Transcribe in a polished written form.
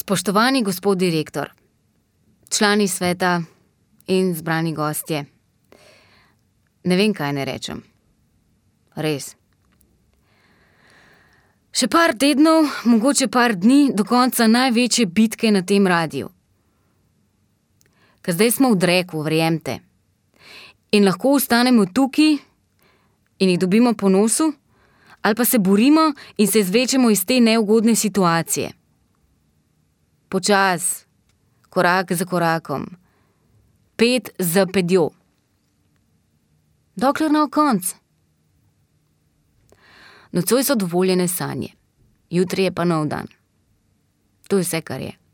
Spoštovani gospod direktor, člani sveta in zbrani gostje. Ne vem, kaj naj rečem. Res. Še par tednov, mogoče par dni, do konca največje bitke na tem radiu. Ker zdaj smo v dreku, verjemite. In lahko ostanemo tukaj in jih dobimo po nosu, ali pa se borimo in se izvlečemo iz te neugodne situacije. Počas, korak za korakom, ped za pedjo. Dokler na konc. Nocoj so dovoljene sanje, jutri je pa nov dan. To je vse, kar je.